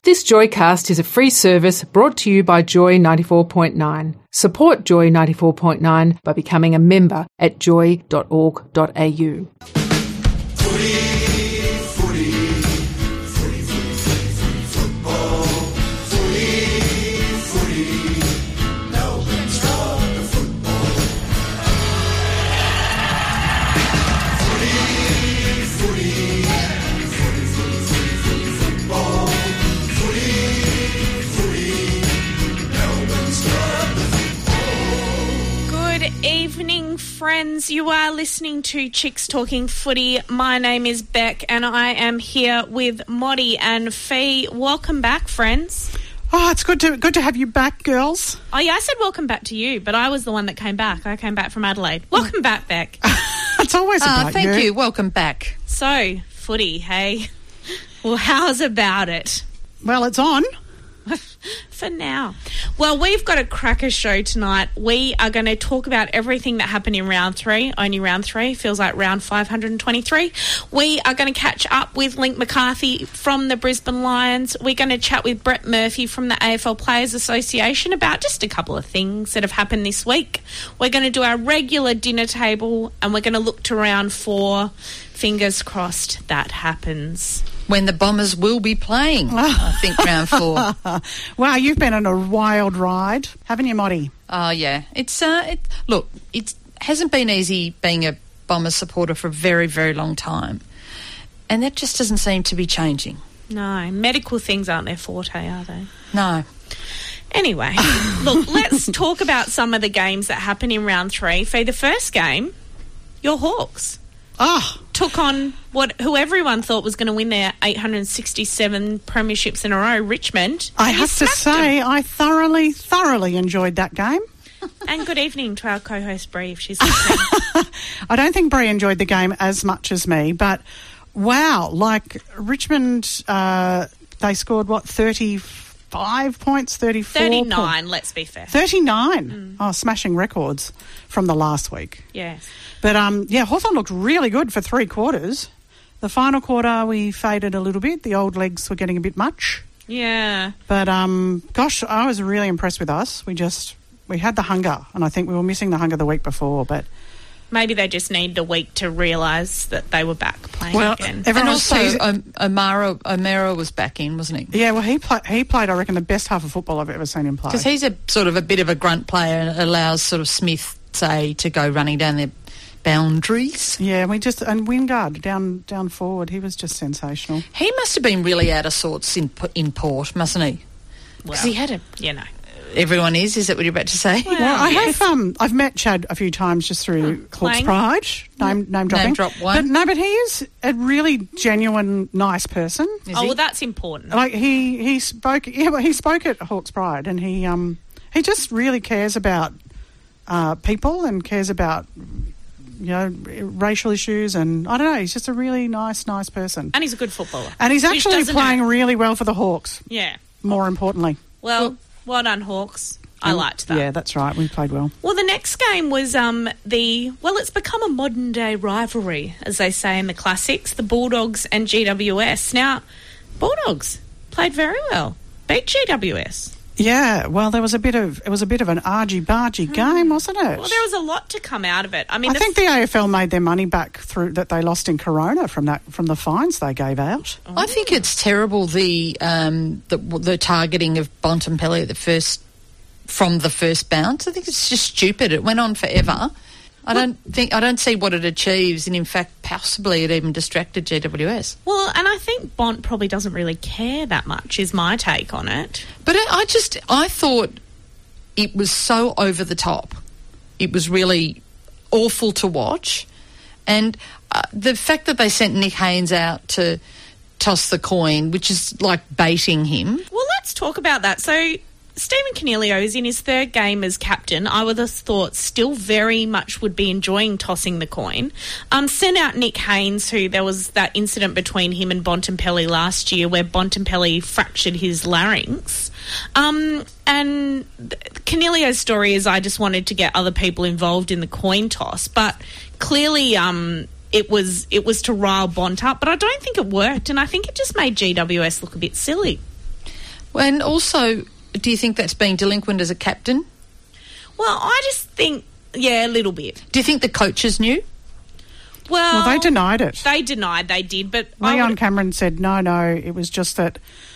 This Joycast is a free service brought to you by Joy 94.9. Support Joy 94.9 by becoming a member at joy.org.au. Friends, you are listening to Chicks Talking Footy. My name is Beck and I am here with Moddy and Fee. Welcome back, friends. Oh, it's good to have you back, girls. Oh, yeah, I said welcome back to you, but I was the one that came back. I came back from Adelaide. Welcome back, Beck. It's always about you. Thank you. Welcome back. So, footy, hey? Well, how's about it? Well, it's on. For now. Well, we've got a cracker show tonight. We are going to talk about everything that happened in round 3. Only round 3. Feels like round 523. We are going to catch up with Link McCarthy from the Brisbane Lions. We're going to chat with Brett Murphy from the AFL Players Association about just a couple of things that have happened this week. We're going to do our regular dinner table and we're going to look to round 4. Fingers crossed that happens. When the Bombers will be playing, I think, round 4. Wow, you've been on a wild ride, haven't you, Moddy? Oh, yeah. It hasn't been easy being a Bombers supporter for a very, very long time. And that just doesn't seem to be changing. No, medical things aren't their forte, are they? No. Anyway, look, let's talk about some of the games that happened in round 3. For the first game, your Hawks. Took on who everyone thought was going to win their 867 premierships in a row, Richmond. I have to say, I thoroughly enjoyed that game. And good evening to our co-host Bree, if she's listening. I don't think Bree enjoyed the game as much as me, but wow, like Richmond, they scored, 35 points, 34? 39, let's be fair. 39? Oh, smashing records from the last week. Yes. But, Hawthorn looked really good for 3 quarters. The final quarter, we faded a little bit. The old legs were getting a bit much. Yeah. But, gosh, I was really impressed with us. We had the hunger, and I think we were missing the hunger the week before, but... Maybe they just needed a week to realise that they were back playing again. And also, O'Meara was back in, wasn't he? Yeah, well, he played, I reckon, the best half of football I've ever seen him play. Because he's a sort of a bit of a grunt player and allows sort of Smith, say, to go running down their boundaries. Yeah, and Wingard down forward, he was just sensational. He must have been really out of sorts in Port, mustn't he? Because he had everyone is that what you're about to say? Well, I have met Chad a few times just through Hawke's Pride, name dropping. Name drop one. But he is a really genuine, nice person. Well, that's important. Like he spoke at Hawke's Pride, and he just really cares about people and cares about racial issues, and I don't know, he's just a really nice person. And he's a good footballer. And he's actually playing really well for the Hawks. Yeah. More importantly. Well done, Hawks. I liked that. Yeah, that's right. We played well. Well, the next game was it's become a modern-day rivalry, as they say in the classics, the Bulldogs and GWS. Now, Bulldogs played very well, beat GWS. Yeah, well, it was a bit of an argy-bargy game, wasn't it? Well, there was a lot to come out of it. I think the AFL made their money back through that they lost in Corona from the fines they gave out. Oh. I think it's terrible the targeting of Bontempelli from the first bounce. I think it's just stupid. It went on forever. I don't see what it achieves, and in fact, possibly it even distracted GWS. Well, and I think Bont probably doesn't really care that much, is my take on it. But I thought it was so over the top. It was really awful to watch, and the fact that they sent Nick Haynes out to toss the coin, which is like baiting him. Well, let's talk about that. So Stephen Coniglio is in his 3rd game as captain. I would have thought still very much would be enjoying tossing the coin. Sent out Nick Haynes, who there was that incident between him and Bontempelli last year where Bontempelli fractured his larynx. And Coniglio's story is I just wanted to get other people involved in the coin toss, but clearly it was to rile Bont up, but I don't think it worked, and I think it just made GWS look a bit silly. And also, do you think that's being delinquent as a captain? Well, I just think, a little bit. Do you think the coaches knew? Well, they denied it. They denied they did, but Leon Cameron said, no, it was just that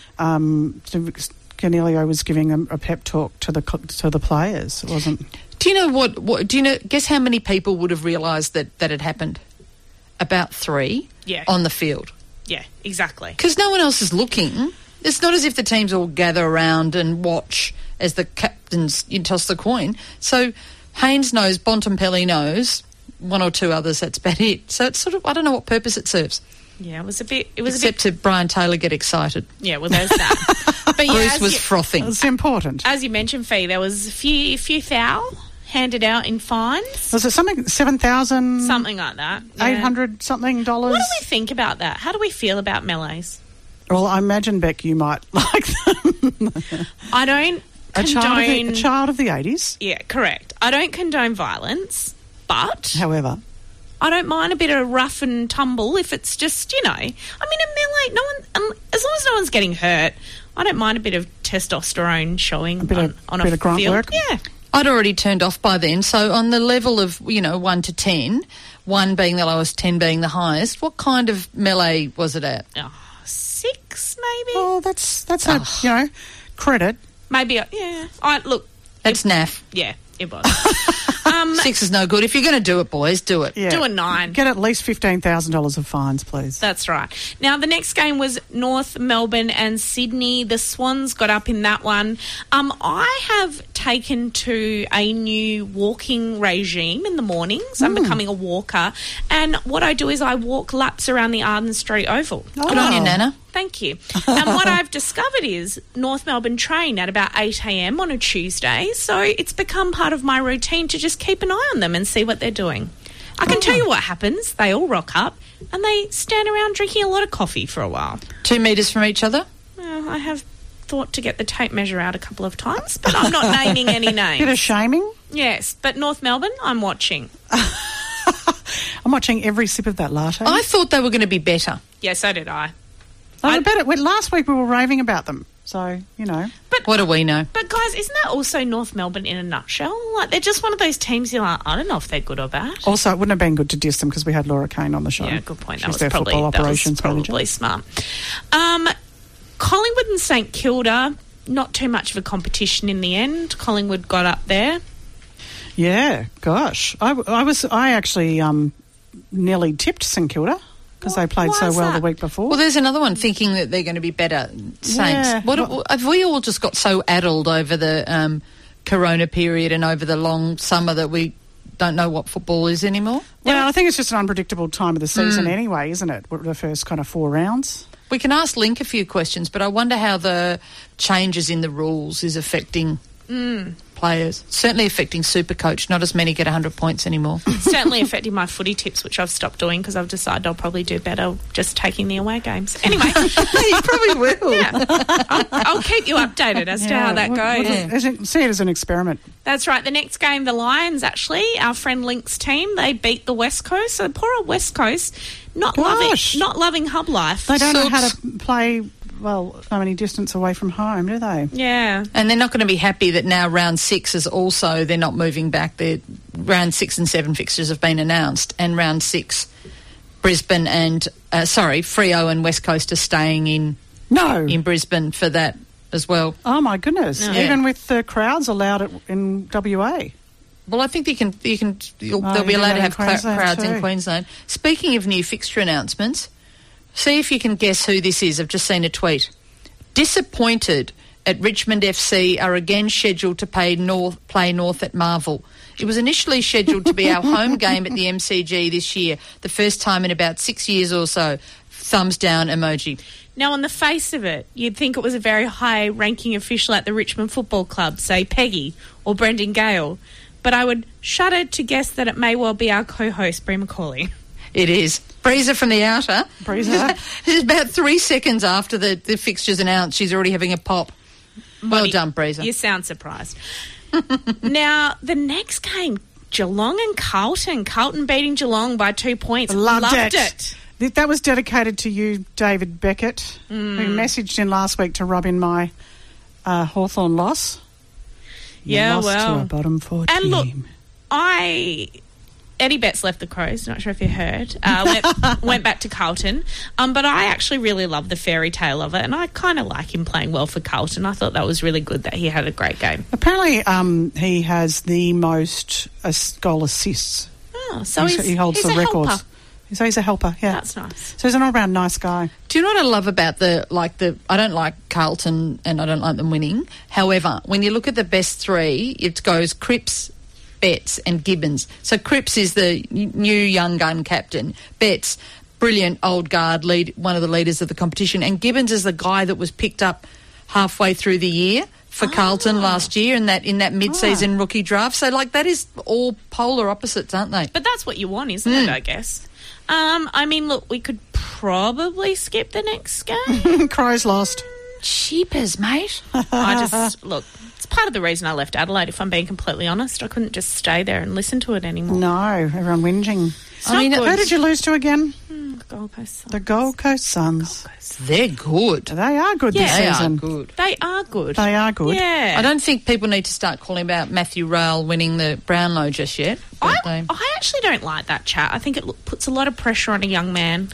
Canelio was giving a pep talk to the players. It wasn't. Do you know what? Do you know? Guess how many people would have realised that had happened? About 3. Yeah. On the field. Yeah, exactly. Because no one else is looking. It's not as if the teams all gather around and watch as the captains toss the coin. So Haynes knows, Bontempelli knows, 1 or 2 others. That's about it. So it's sort of, I don't know what purpose it serves. Yeah, it was a bit. Except to Brian Taylor get excited. Yeah, well, there's that. But Bruce was frothing. It's important. As you mentioned, Fee, there was a few thou handed out in fines. Was it something $7,000? Something like that. Yeah. $800 something dollars. What do we think about that? How do we feel about melees? Well, I imagine, Beck, you might like them. I don't condone... A child of the 80s. Yeah, correct. I don't condone violence, but... However... I don't mind a bit of rough and tumble if it's just, I mean, a melee, as long as no one's getting hurt, I don't mind a bit of testosterone showing on a grunt field. Work. Yeah. I'd already turned off by then. So on the level of, 1 to 10, 1 being the lowest, 10 being the highest, what kind of melee was it at? 6 maybe. Oh, that's credit. Maybe, yeah. That's naff. Yeah, it was. 6 is no good. If you're going to do it, boys, do it. Yeah. Do a 9. Get at least $15,000 of fines, please. That's right. Now, the next game was North Melbourne and Sydney. The Swans got up in that one. I have taken to a new walking regime in the mornings. I'm becoming a walker. And what I do is I walk laps around the Arden Street Oval. Oh. Good on you, Nana. Thank you. And what I've discovered is North Melbourne train at about 8 a.m. on a Tuesday, so it's become part of my routine to just keep an eye on them and see what they're doing. I can tell you what happens. They all rock up and they stand around drinking a lot of coffee for a while. 2 metres from each other? Well, I have thought to get the tape measure out a couple of times, but I'm not naming any names. Bit of shaming? Yes, but North Melbourne, I'm watching. I'm watching every sip of that latte. I thought they were going to be better. Yeah, so did I. Last week we were raving about them, so, But what do we know? But, guys, isn't that also North Melbourne in a nutshell? Like, they're just one of those teams you're like, I don't know if they're good or bad. Also, it wouldn't have been good to diss them because we had Laura Kane on the show. Yeah, good point. She's their football operations manager. Smart. Collingwood and St Kilda, not too much of a competition in the end. Collingwood got up there. Yeah, gosh. I actually nearly tipped St Kilda. Because they played so well the week before. Well, there's another one thinking that they're going to be better. Saints. Yeah. Have we all just got so addled over the corona period and over the long summer that we don't know what football is anymore? Well, I think it's just an unpredictable time of the season anyway, isn't it? The first kind of 4 rounds. We can ask Link a few questions, but I wonder how the changes in the rules is affecting players. Certainly affecting Supercoach. Not as many get 100 points anymore. Certainly affecting my footy tips, which I've stopped doing because I've decided I'll probably do better just taking the away games. Anyway. You probably will. Yeah. I'll keep you updated as to how that goes. See it as an experiment. That's right. The next game, the Lions, actually, our friend Link's team, they beat the West Coast. So poor old West Coast, not loving hub life. They don't know how to play... Well, so many distance away from home, do they? Yeah. And they're not going to be happy that now round 6 is also, they're not moving back. Round 6 and 7 fixtures have been announced, and round 6, Brisbane and, Freo and West Coast are staying in Brisbane for that as well. Oh, my goodness. Yeah. Even with the crowds allowed in WA. Well, I think they'll be allowed to have crowds in Queensland. Speaking of new fixture announcements, see if you can guess who this is. I've just seen a tweet. Disappointed at Richmond FC are again scheduled to play North at Marvel. It was initially scheduled to be our home game at the MCG this year, the first time in about 6 years or so. Thumbs down emoji. Now, on the face of it, you'd think it was a very high-ranking official at the Richmond Football Club, say Peggy or Brendan Gale. But I would shudder to guess that it may well be our co-host, Bree McCauley. It is. Breezer from the outer. Breezer. It's about 3 seconds after the fixture's announced, she's already having a pop. Well done, Breezer. You sound surprised. Now, the next game, Geelong and Carlton. Carlton beating Geelong by 2 points. Loved it. That was dedicated to you, David Beckett, who messaged in last week to rub in my Hawthorn loss. You Yeah, lost well. to a bottom 4 team. And look, Eddie Betts left the Crows, not sure if you heard, went back to Carlton, but I actually really love the fairy tale of it, and I kind of like him playing well for Carlton. I thought that was really good that he had a great game. Apparently, he has the most goal assists. Oh, so he holds he's the a records. helper. So he's a helper, yeah. That's nice. So he's an all-round nice guy. Do you know what I love about I don't like Carlton and I don't like them winning. However, when you look at the best three, it goes Cripps, Betts and Gibbons. So Cripps is the new young gun captain. Betts, brilliant old guard, one of the leaders of the competition. And Gibbons is the guy that was picked up halfway through the year for Carlton last year in that mid-season rookie draft. So, that is all polar opposites, aren't they? But that's what you want, isn't it, I guess? I mean, look, we could probably skip the next game. Crows lost. Cheapers, mate. Look, it's part of the reason I left Adelaide, if I'm being completely honest. I couldn't just stay there and listen to it anymore. No, everyone whinging. Who Who did you lose to again? The Gold Coast Suns. The Gold Coast Suns. They're good. They are good this They season. are good. They are good. They are good. Yeah. I don't think people need to start calling about Matthew Rail winning the Brownlow just yet. I actually don't like that chat. I think it puts a lot of pressure on a young man.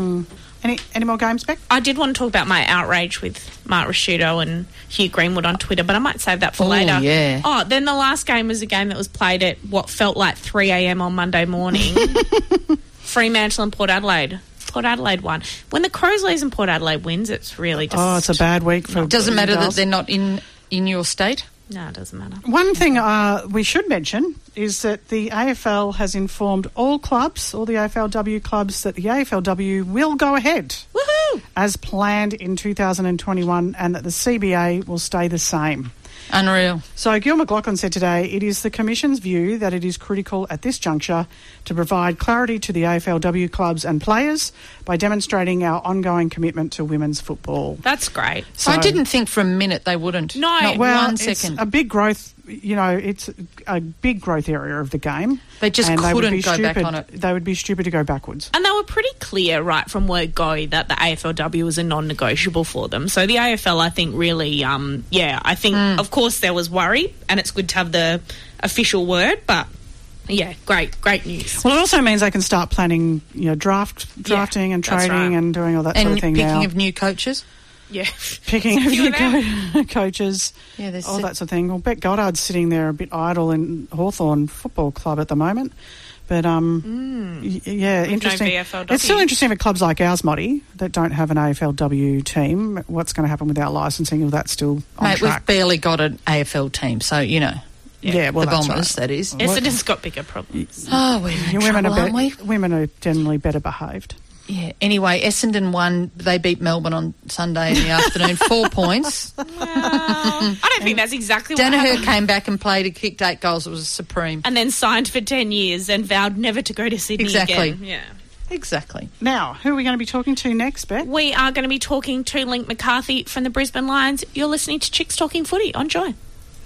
Any more games, Beck? I did want to talk about my outrage with Mark Rasciuto and Hugh Greenwood on Twitter, but I might save that for later. Yeah. Oh, then the last game was a game that was played at what felt like 3 a.m. on Monday morning. Fremantle and Port Adelaide. Port Adelaide won. When the Crows lose and Port Adelaide wins, it's really just... Oh, it's a bad week for... Doesn't matter that girls. they're not in your state? No, it doesn't matter. One thing we should mention is that the AFL has informed all the AFLW clubs, that the AFLW will go ahead Woohoo! as planned in 2021 and that the CBA will stay the same. Unreal. So Gil McLachlan said today, it is the Commission's view that it is critical at this juncture to provide clarity to the AFLW clubs and players by demonstrating our ongoing commitment to women's football. That's great. So, I didn't think for a minute they wouldn't. No. Not well, 1 it's second. a big growth, it's a big growth area of the game. They just and couldn't would be go back stupid- on it. They would be stupid to go backwards. And they were pretty clear right from word go that the AFLW was a non-negotiable for them. So the AFL, I think, really, I think, of course, there was worry, and it's good to have the official word, but, yeah, great news. Well, it also means they can start planning, drafting and that's trading right. and doing all that sort And of thing picking now. of new coaches. Yeah. Picking of Few new coaches, Yeah, there's all that sort of thing. Well, Beck Goddard's sitting there a bit idle in Hawthorn Football Club at the moment. But, interesting. VFLW. It's still interesting for clubs like ours, Motty, that don't have an AFLW team. What's going to happen with our licensing? Well, that's still on Mate, track. we've barely got an AFL team, so, Yeah, well, the that's Bombers, right. that is. Essendon's got bigger problems. Oh, we're in Women trouble, are, aren't we? women are generally better behaved. Yeah. Anyway, Essendon won. They beat Melbourne on Sunday in the afternoon, 4 points. Well, I don't think that's exactly what Danaher happened. came back and played and kicked 8 goals. It was supreme. And then signed for 10 years and vowed never to go to Sydney Exactly. again. Yeah. Exactly. Now, who are we going to be talking to next, Beck? We are going to be talking to Link McCarthy from the Brisbane Lions. You're listening to Chicks Talking Footy on Joy.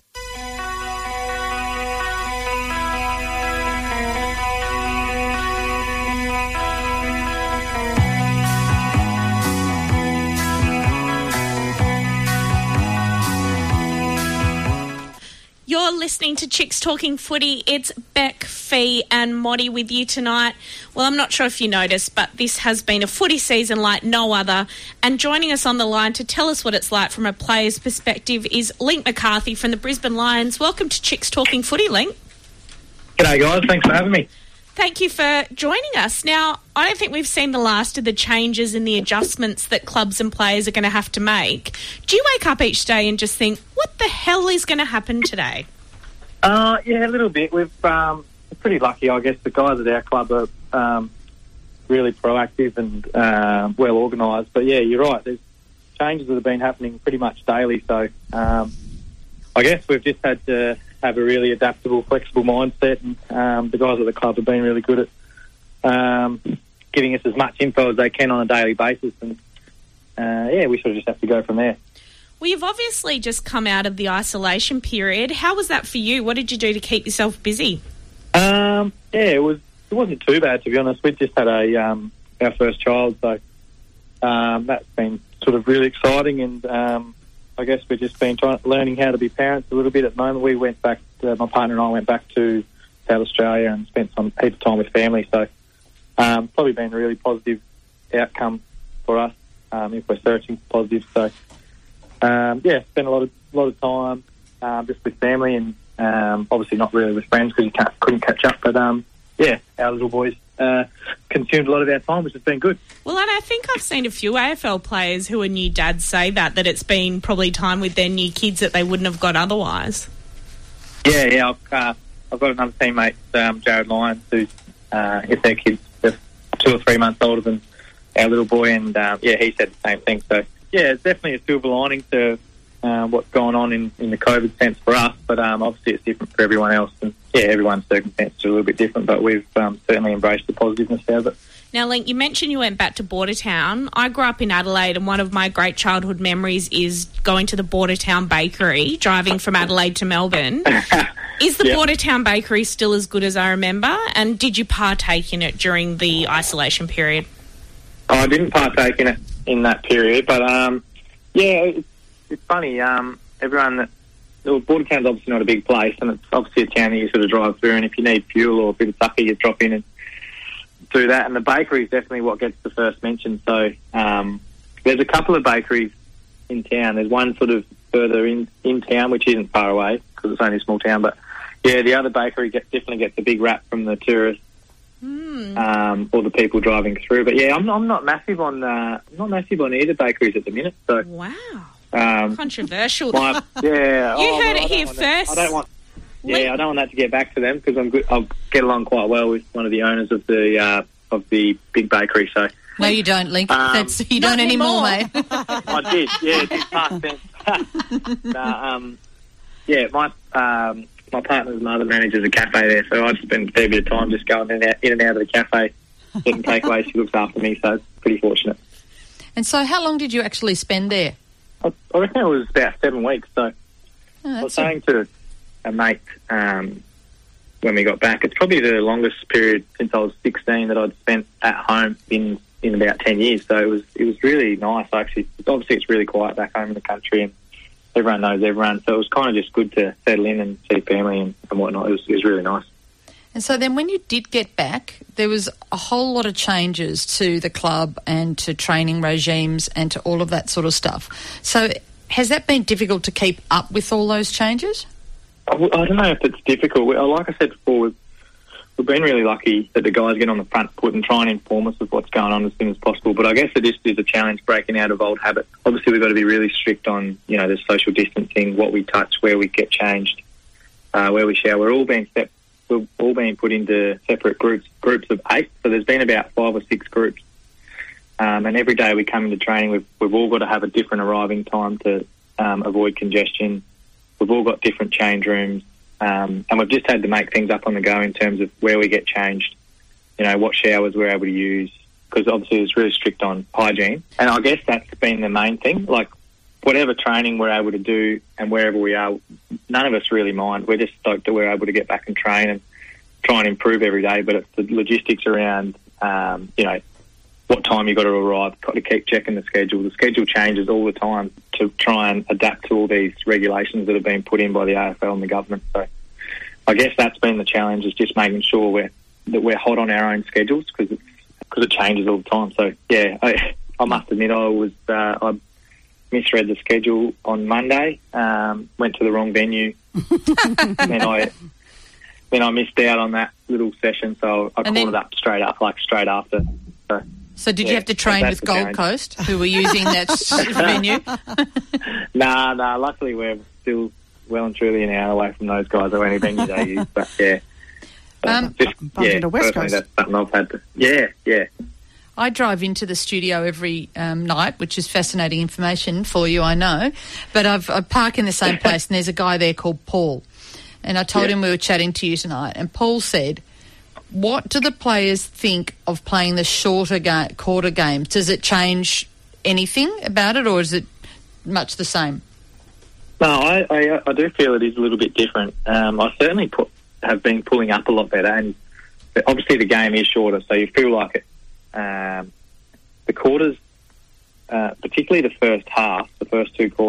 You're listening to Chicks Talking Footy. It's Beck, Fee and Moddy with you tonight. Well, I'm not sure if you noticed, but this has been a footy season like no other. And joining us on the line to tell us what it's like from a player's perspective is Link McCarthy from the Brisbane Lions. Welcome to Chicks Talking Footy, Link. G'day guys, thanks for having me. Thank you for joining us. Now, I don't think we've seen the last of the changes and the adjustments that clubs and players are going to have to make. Do you wake up each day and just think, what the hell is going to happen today? Yeah, a little bit. We're pretty lucky, I guess. The guys at our club are really proactive and well organised. But yeah, you're right. There's changes that have been happening pretty much daily. So I guess we've just had to have a really adaptable, flexible mindset, and the guys at the club have been really good at giving us as much info as they can on a daily basis, and we sort of just have to go from there. Well, you've obviously just come out of the isolation period. How was that for you? What did you do to keep yourself busy? It wasn't too bad, to be honest. We just had our first child, so that's been sort of really exciting, and I guess we've just been learning how to be parents a little bit at the moment. We went back, my partner and I went back to South Australia and spent some heap of time with family. So probably been a really positive outcome for us if we're searching for positive. So spent a lot of time just with family and obviously not really with friends because you couldn't catch up. But our little boys consumed a lot of our time, which has been good. Well, and I think I've seen a few AFL players who are new dads say that it's been probably time with their new kids that they wouldn't have got otherwise. Yeah, I've got another teammate, Jared Lyons, who's his their kids just 2 or 3 months older than our little boy, and he said the same thing. So it's definitely a silver lining to what's going on in the COVID sense for us, but obviously it's different for everyone else, and everyone's circumstances are a little bit different, but we've certainly embraced the positiveness out of it. Now, Link, you mentioned you went back to Bordertown. I grew up in Adelaide, and one of my great childhood memories is going to the Bordertown Bakery, driving from Adelaide to Melbourne. Is the Bordertown Bakery still as good as I remember, and did you partake in it during the isolation period? I didn't partake in it in that period, but it's funny. Bordertown's obviously not a big place, and it's obviously a town that you sort of drive through, and if you need fuel or a bit of tucker, you drop in and do that. And the bakery is definitely what gets the first mention. So there's a couple of bakeries in town. There's one sort of further in town, which isn't far away because it's only a small town. But the other bakery definitely gets a big rap from the tourists or the people driving through. But I'm not massive on either bakeries at the minute. So wow. Controversial. You heard it here first. I don't want that to get back to them because I'm good. I'll get along quite well with one of the owners of the big bakery. So no, you don't, Link. You don't anymore, mate. I did. It did past tense. My partner's mother manages a cafe there, so I spend a fair bit of time just going in and out of the cafe, getting takeaways. She looks after me, so it's pretty fortunate. And so, how long did you actually spend there? I reckon it was about 7 weeks. So I was saying to a mate when we got back, it's probably the longest period since I was 16 that I'd spent at home in about 10 years. So it was really nice. Obviously, it's really quiet back home in the country, and everyone knows everyone. So it was kind of just good to settle in and see family and whatnot. It was really nice. And so then when you did get back, there was a whole lot of changes to the club and to training regimes and to all of that sort of stuff. So has that been difficult to keep up with all those changes? I don't know if it's difficult. Like I said before, we've been really lucky that the guys get on the front foot and try and inform us of what's going on as soon as possible. But I guess it just is a challenge breaking out of old habits. Obviously, we've got to be really strict on, the social distancing, what we touch, where we get changed, where we shower. We've all been put into separate groups of 8. So there's been about 5 or 6 groups. And every day we come into training, we've all got to have a different arriving time to avoid congestion. We've all got different change rooms. And we've just had to make things up on the go in terms of where we get changed, what showers we're able to use, because obviously it's really strict on hygiene. And I guess that's been the main thing. Like, whatever training we're able to do and wherever we are, none of us really mind. We're just stoked that we're able to get back and train and try and improve every day. But it's the logistics around, what time you've got to arrive, got to keep checking the schedule. The schedule changes all the time to try and adapt to all these regulations that have been put in by the AFL and the government. So I guess that's been the challenge, is just making sure that we're hot on our own schedules because it changes all the time. So, I must admit I misread the schedule on Monday, went to the wrong venue, then I missed out on that little session, so I called it up straight after. So did you have to train with Gold Coast, who were using that venue? Nah, luckily we're still well and truly an hour away from those guys or any venue they use, but into West Coast. That's something I've had to, I drive into the studio every night, which is fascinating information for you, I know. But I park in the same place, and there's a guy there called Paul. And I told him we were chatting to you tonight, and Paul said, what do the players think of playing the shorter quarter games? Does it change anything about it, or is it much the same? No, I do feel it is a little bit different. I certainly have been pulling up a lot better, and obviously the game is shorter, so you feel like it. The quarters, particularly the first half, the first 2 quarters,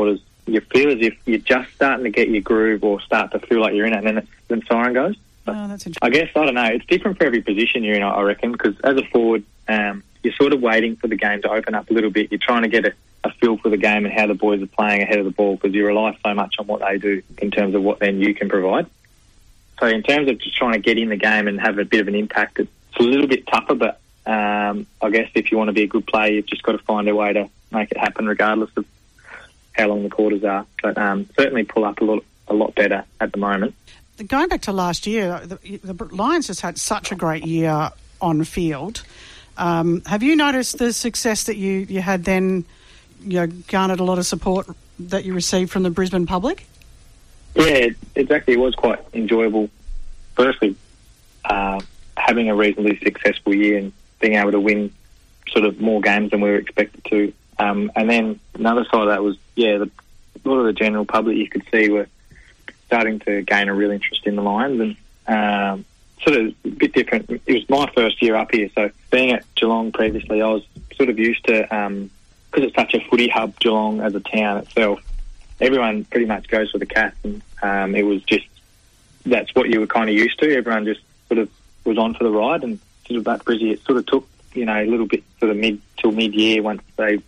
you feel as if you're just starting to get your groove or start to feel like you're in it, and then the siren goes. But that's interesting. I guess, I don't know, it's different for every position you're in, I reckon, because as a forward, you're sort of waiting for the game to open up a little bit. You're trying to get a feel for the game and how the boys are playing ahead of the ball, because you rely so much on what they do in terms of what then you can provide. So in terms of just trying to get in the game and have a bit of an impact, it's a little bit tougher, but I guess if you want to be a good player, you've just got to find a way to make it happen regardless of how long the quarters are. But certainly pull up a lot better at the moment. Going back to last year, the Lions just had such a great year on field. Have you noticed the success that you had then, garnered a lot of support that you received from the Brisbane public? Yeah, exactly. It was quite enjoyable. Firstly, having a reasonably successful year and being able to win sort of more games than we were expected to. And then another side of that was, a lot of the general public you could see were starting to gain a real interest in the Lions, and sort of a bit different. It was my first year up here, so being at Geelong previously, I was sort of used to, because it's such a footy hub, Geelong as a town itself, everyone pretty much goes for the Cats, and it was just, that's what you were kind of used to. Everyone just sort of was on for the ride, and sort of at Brizzy, it sort of took, a little bit sort of mid-year once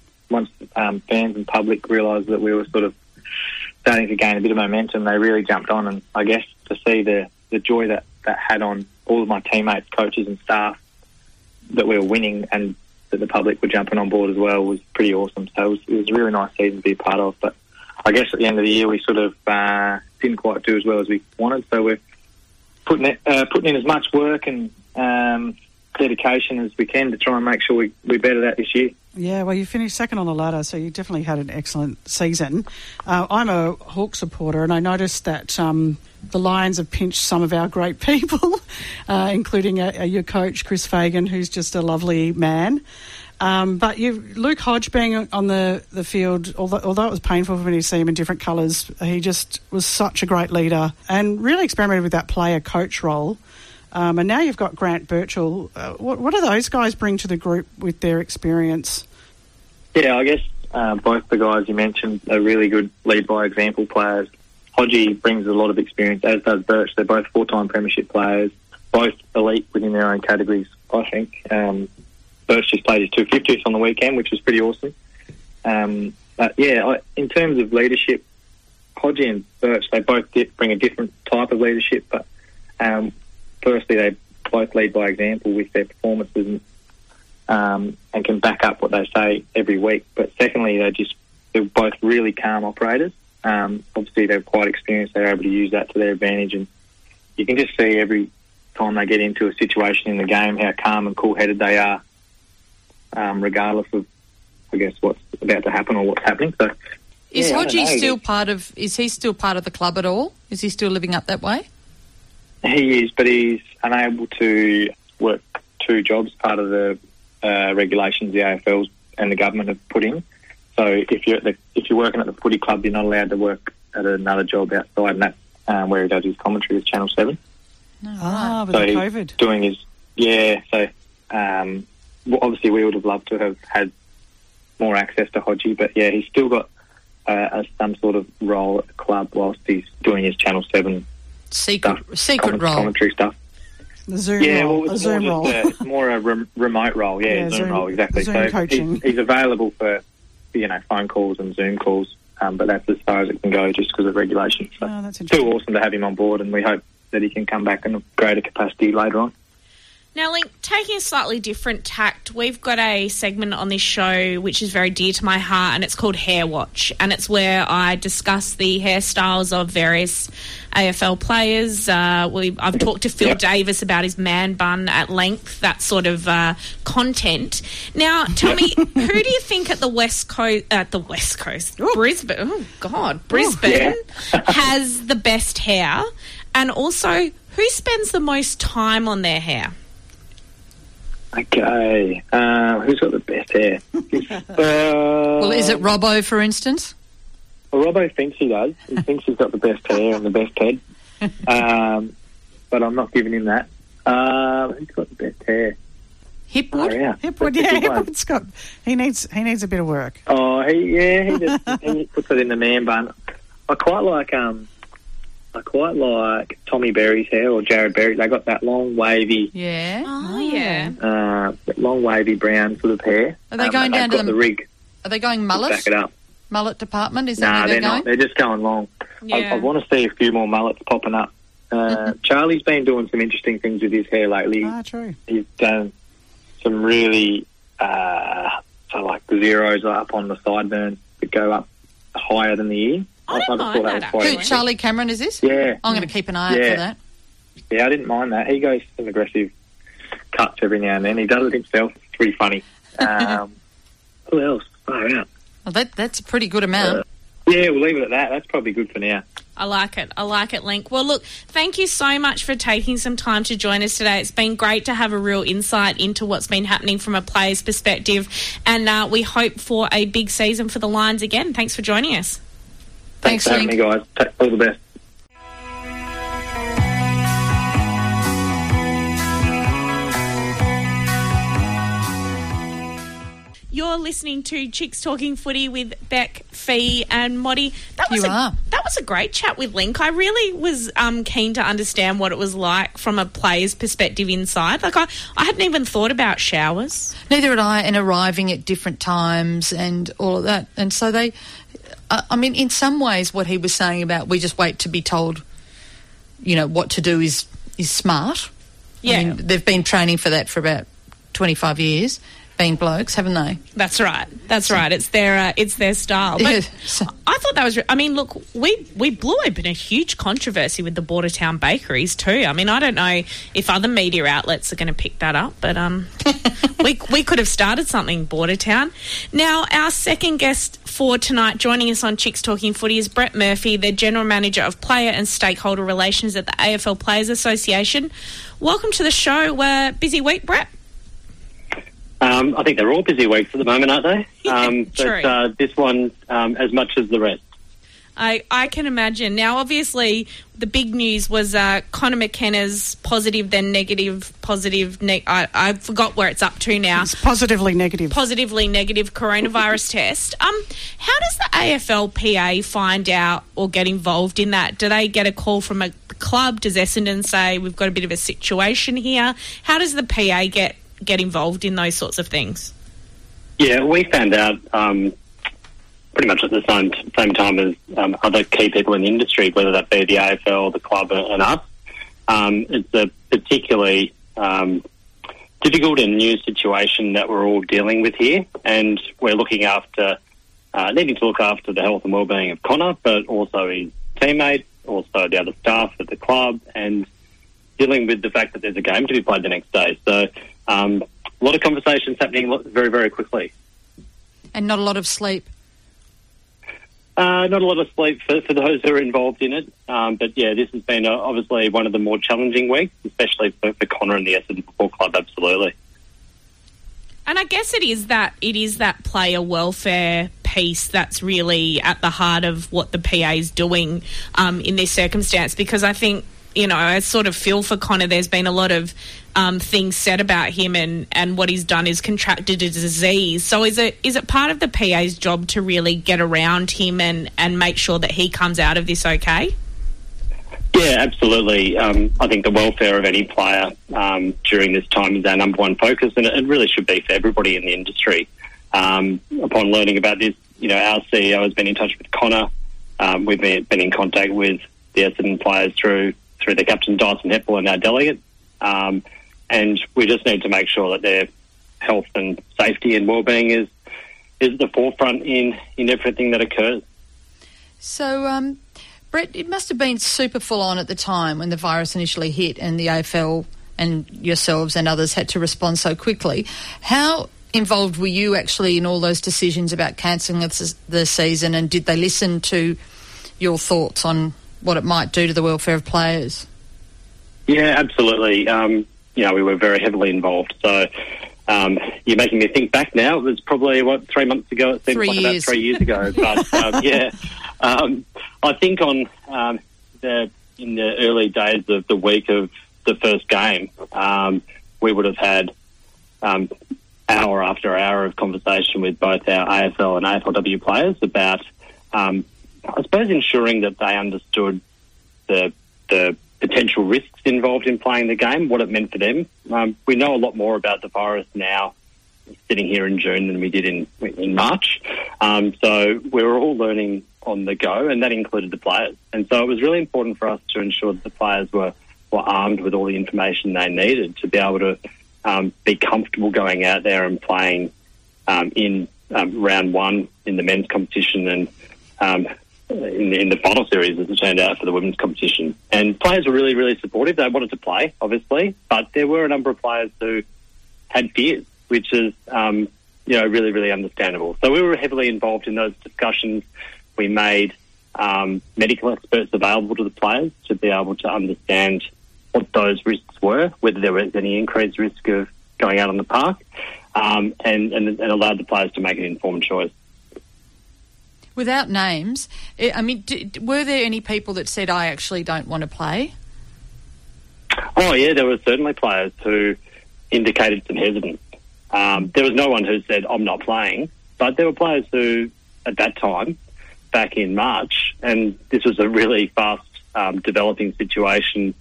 fans and public realised that we were sort of starting to gain a bit of momentum, they really jumped on, and I guess to see the joy that had on all of my teammates, coaches and staff, that we were winning and that the public were jumping on board as well was pretty awesome. So it was a really nice season to be a part of, but I guess at the end of the year we sort of didn't quite do as well as we wanted, so we're putting in as much work and dedication as we can to try and make sure we better that this year. Yeah, well, you finished second on the ladder, so you definitely had an excellent season. I'm a Hawk supporter, and I noticed that the Lions have pinched some of our great people, including your coach, Chris Fagan, who's just a lovely man. But Luke Hodge being on the field, although it was painful for me to see him in different colours, he just was such a great leader and really experimented with that player-coach role. And now you've got Grant Birchall. What do those guys bring to the group with their experience? Yeah, I guess both the guys you mentioned are really good lead-by-example players. Hodgie brings a lot of experience, as does Birch. They're both four-time premiership players, both elite within their own categories, I think. Birch just played his 250th on the weekend, which was pretty awesome. But yeah, in terms of leadership, Hodgie and Birch, they both bring a different type of leadership, but firstly, they both lead by example with their performances and can back up what they say every week. But secondly, they're both really calm operators. Obviously, they're quite experienced. They're able to use that to their advantage. And you can just see every time they get into a situation in the game how calm and cool-headed they are, regardless of, I guess, what's about to happen or what's happening. So, is Hodgie still part of the club at all? Is he still living up that way? He is, but he's unable to work two jobs, part of the regulations the AFL and the government have put in. So if you're working at the footy club, you're not allowed to work at another job outside, and that's where he does his commentary with Channel 7. With so the COVID. Doing his, so obviously we would have loved to have had more access to Hodgie, but yeah, he's still got some sort of role at the club whilst he's doing his Channel 7 secret role, commentary stuff. The Zoom role. Well, it's more a remote role. Yeah, Zoom role, exactly. Zoom coaching. He's available for phone calls and Zoom calls, but that's as far as it can go just because of regulations. So that's interesting. Still awesome to have him on board, and we hope that he can come back in a greater capacity later on. Now, Link, taking a slightly different tact, we've got a segment on this show which is very dear to my heart, and it's called Hair Watch, and it's where I discuss the hairstyles of various AFL players. I've talked to Phil Davis about his man bun at length, that sort of content. Now, tell me, who do you think at the West Coast, Brisbane, Brisbane has the best hair, and also who spends the most time on their hair? Okay, who's got the best hair? Well, is it Robbo, for instance? Well, Robbo thinks he does. He thinks he's got the best hair and the best head. But I'm not giving him that. Who's got the best hair? Hipwood? Oh, yeah. Hipwood, That's a good one. Hipwood's got. He needs a bit of work. Oh, he puts it in the man bun. I quite like Tommy Berry's hair or Jared Berry. They got that long wavy, Yeah. Oh, yeah. that long wavy brown sort of hair. Are they going down to the rig? Are they going to mullet? Back it up. Mullet department? Is that Nah, where they're they're going? not. They're just going long. Yeah. I want to see a few more mullets popping up. Charlie's been doing some interesting things with his hair lately. Ah, true. He's done some really, like zeros up on the sideburns that go up higher than the ear. I don't just mind thought that, was quite actually. Who, interesting. Charlie Cameron, is this? Yeah. I'm going to keep an eye out Yeah. for that. Yeah, I didn't mind that. He goes some aggressive cuts every now and then. He does it himself. It's pretty funny. Who else? Oh, yeah. Well, that's a pretty good amount. Yeah, we'll leave it at that. That's probably good for now. I like it, Link. Well, look, thank you so much for taking some time to join us today. It's been great to have a real insight into what's been happening from a player's perspective, and we hope for a big season for the Lions again. Thanks for joining us. Thanks, for having Link. me, guys. All the best. You're listening to Chicks Talking Footy with Beck, Fee and Moddy. That was a great chat with Link. I really was keen to understand what it was like from a player's perspective inside. Like, I hadn't even thought about showers. Neither had I, and arriving at different times and all of that. And so they, I mean, in some ways what he was saying about we just wait to be told, what to do is smart. Yeah. I mean, they've been training for that for about 25 years. Being blokes, haven't they? That's right. It's their style. But Yeah. I thought that was. I mean, look, we blew open a huge controversy with the Bordertown bakeries too. I mean, I don't know if other media outlets are going to pick that up, but we could have started something, Bordertown. Now, our second guest for tonight, joining us on Chicks Talking Footy, is Brett Murphy, the General Manager of Player and Stakeholder Relations at the AFL Players Association. Welcome to the show. Busy week, Brett? I think they're all busy weeks at the moment, aren't they? True. But this one, as much as the rest. I can imagine. Now, obviously, the big news was Connor McKenna's positive, then negative, I forgot where it's up to now. It's positively negative. Positively negative coronavirus test. How does the AFLPA find out or get involved in that? Do they get a call from a club? Does Essendon say, we've got a bit of a situation here? How does the PA get involved in those sorts of things? Yeah, we found out pretty much at the same time as other key people in the industry, whether that be the AFL, the club and us. It's a particularly difficult and new situation that we're all dealing with here, and we're needing to look after the health and wellbeing of Connor, but also his teammates, also the other staff at the club, and dealing with the fact that there's a game to be played the next day. So a lot of conversations happening very, very quickly. And not a lot of sleep. Not a lot of sleep for those who are involved in it. But, yeah, this has been obviously one of the more challenging weeks, especially for Connor and the Essendon Football Club, absolutely. And I guess it is that player welfare piece that's really at the heart of what the PA is doing in this circumstance, because I think, I sort of feel for Connor. There's been a lot of things said about him, and what he's done is contracted a disease. So is it part of the PA's job to really get around him and make sure that he comes out of this okay? Yeah, absolutely. I think the welfare of any player during this time is our number one focus, and it really should be for everybody in the industry. Upon learning about this, our CEO has been in touch with Connor. We've been in contact with the Essendon players through their captain Dyson Heppel and our delegate, and we just need to make sure that their health and safety and wellbeing is at the forefront in everything that occurs. So, Brett, it must have been super full on at the time when the virus initially hit and the AFL and yourselves and others had to respond so quickly. How involved were you actually in all those decisions about cancelling the season, and did they listen to your thoughts on what it might do to the welfare of players? Yeah, absolutely. We were very heavily involved. So you're making me think back now. It was probably, 3 months ago? It seems like about 3 years ago. But, I think in the early days of the week of the first game, we would have had hour after hour of conversation with both our AFL and AFLW players about, I suppose, ensuring that they understood the potential risks involved in playing the game, what it meant for them. We know a lot more about the virus now, sitting here in June, than we did in March. So we were all learning on the go, and that included the players. And so it was really important for us to ensure that the players were armed with all the information they needed to be able to be comfortable going out there and playing in round one in the men's competition and in the final series, as it turned out, for the women's competition. And players were really, really supportive. They wanted to play, obviously, but there were a number of players who had fears, which is, really, really understandable. So we were heavily involved in those discussions. We made medical experts available to the players to be able to understand what those risks were, whether there was any increased risk of going out on the park, and allowed the players to make an informed choice. Without names, I mean, were there any people that said, I actually don't want to play? Oh, yeah, there were certainly players who indicated some hesitance. There was no one who said, I'm not playing, but there were players who, at that time, back in March, and this was a really fast developing situation,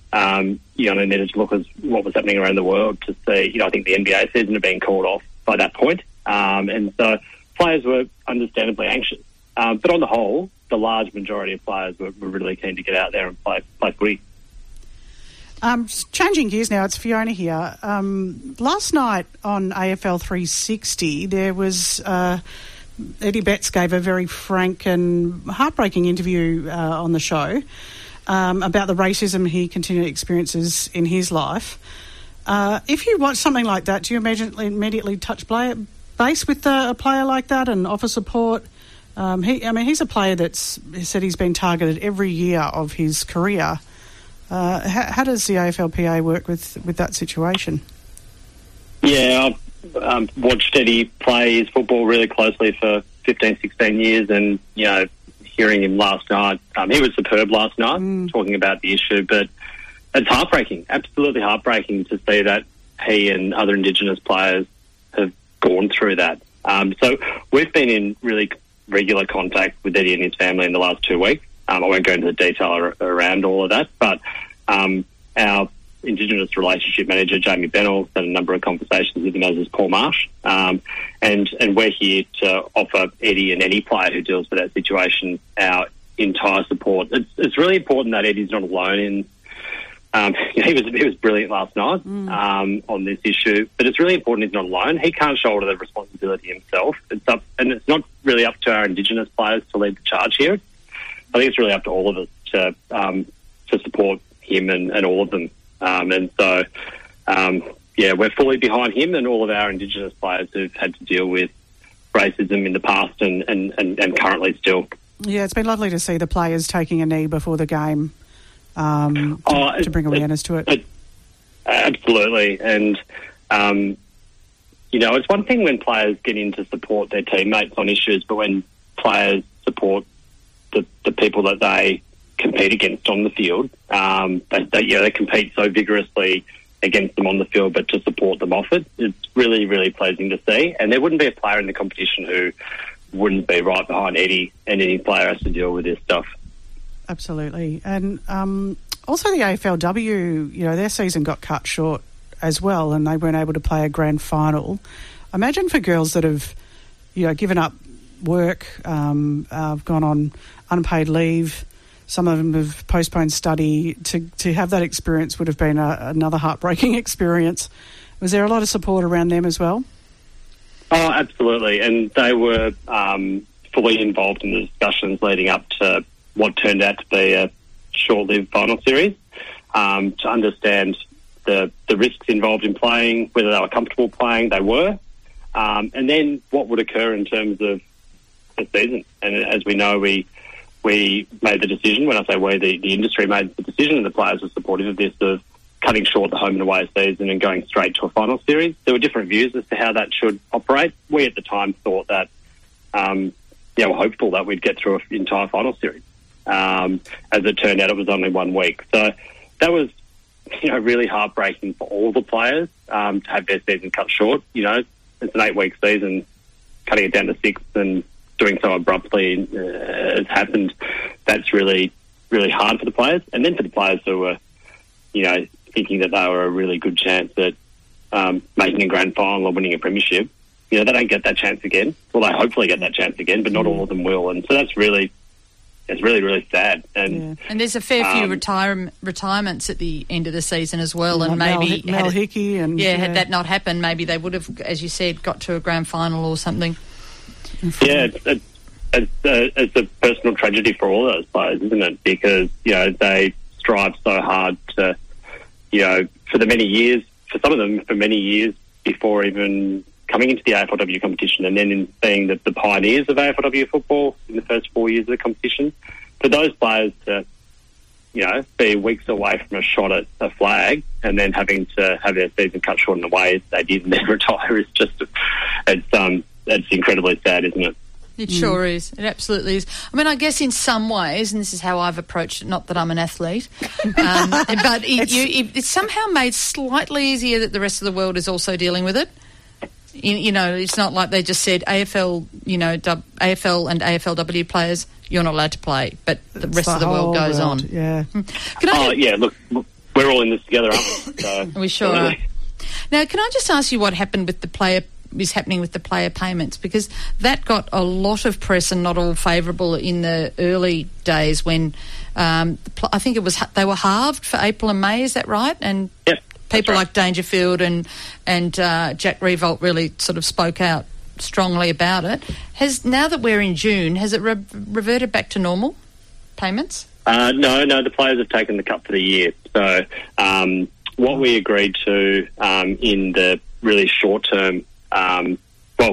needed to look at what was happening around the world to see, I think the NBA season had been called off by that point. And so players were understandably anxious. But on the whole, the large majority of players were really keen to get out there and play footy. Changing gears now, it's Fiona here. Last night on AFL 360, there was Eddie Betts gave a very frank and heartbreaking interview on the show about the racism he continually experiences in his life. If you watch something like that, do you immediately touch base with a player like that and offer support? He's a player that's said he's been targeted every year of his career. How does the AFLPA work with that situation? Yeah, I've watched Eddie play his football really closely for 15, 16 years, and, hearing him last night, he was superb last night, talking about the issue, but it's heartbreaking, absolutely heartbreaking to see that he and other Indigenous players have gone through that. So we've been in really regular contact with Eddie and his family in the last 2 weeks. I won't go into the detail around all of that, but our Indigenous relationship manager, Jamie Bennell, had a number of conversations with him, as is Paul Marsh, and we're here to offer Eddie and any player who deals with that situation our entire support. It's really important that Eddie's not alone in. He was brilliant last night on this issue, but it's really important he's not alone. He can't shoulder the responsibility himself. It's not really up to our Indigenous players to lead the charge here. I think it's really up to all of us to support him and all of them. We're fully behind him and all of our Indigenous players who've had to deal with racism in the past and currently still. Yeah, it's been lovely to see the players taking a knee before the game to bring awareness to it. Absolutely. And, it's one thing when players get in to support their teammates on issues, but when players support the people that they compete against on the field, they compete so vigorously against them on the field, but to support them off it, it's really, really pleasing to see. And there wouldn't be a player in the competition who wouldn't be right behind Eddie, and any player has to deal with this stuff. Absolutely. And also the AFLW, their season got cut short as well, and they weren't able to play a grand final. Imagine for girls that have, given up work, gone on unpaid leave, some of them have postponed study, to have that experience would have been another heartbreaking experience. Was there a lot of support around them as well? Oh, absolutely. And they were fully involved in the discussions leading up to what turned out to be a short-lived final series, to understand the risks involved in playing, whether they were comfortable playing, they were, and then what would occur in terms of the season. And as we know, we made the decision, when I say we, the industry made the decision, and the players were supportive of this, of cutting short the home and away season and going straight to a final series. There were different views as to how that should operate. We at the time thought that, we're hopeful that we'd get through an entire final series. As it turned out, it was only 1 week. So that was really heartbreaking for all the players to have their season cut short. You know, it's an 8-week season, cutting it down to 6 and doing so abruptly has happened. That's really, really hard for the players. And then for the players who were, thinking that they were a really good chance at making a grand final or winning a premiership, they don't get that chance again. Well, they hopefully get that chance again, but not all of them will. And so it's really, really sad. And there's a fair few retirements at the end of the season as well. And maybe Mel Hickey and had that not happened, maybe they would have, as you said, got to a grand final or something. Yeah, it's a personal tragedy for all those players, isn't it? Because they strive so hard to, for some of them for many years before even coming into the AFLW competition, and then in being the pioneers of AFLW football in the first 4 years of the competition. For those players to, be weeks away from a shot at a flag and then having to have their season cut short in the way they did and then retire is just, it's incredibly sad, isn't it? It sure is. It absolutely is. I mean, I guess in some ways, and this is how I've approached it, not that I'm an athlete, but it's somehow made slightly easier that the rest of the world is also dealing with it. It's not like they just said AFL, AFL and AFLW players, you're not allowed to play, but the rest of the world goes on. Yeah. Look, we're all in this together, aren't we? So, we sure are. Now, can I just ask you what happened with is happening with the player payments, because that got a lot of press and not all favourable in the early days when I think they were halved for April and May, is that right? And people like Dangerfield and Jack Riewoldt really sort of spoke out strongly about it. Now that we're in June, has it reverted back to normal payments? No, the players have taken the cut for the year. So what we agreed to in the really short term, there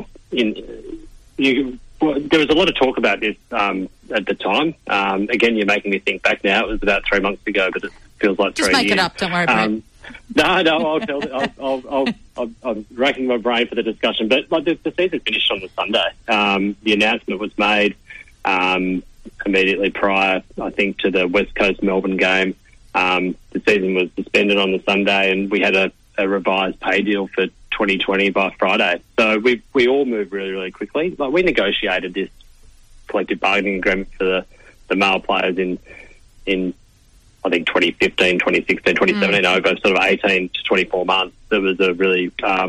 was a lot of talk about this at the time. Again, you're making me think back now. It was about 3 months ago, but it feels like 3 years. Just make it up. Don't worry about it. No, I'm racking my brain for the discussion. But the season finished on the Sunday. The announcement was made immediately prior, I think, to the West Coast Melbourne game. The season was suspended on the Sunday, and we had a revised pay deal for 2020 by Friday. So we all moved really, really quickly. We negotiated this collective bargaining agreement for the male players in I think 2015, 2016, 2017 over sort of 18 to 24 months. There was a really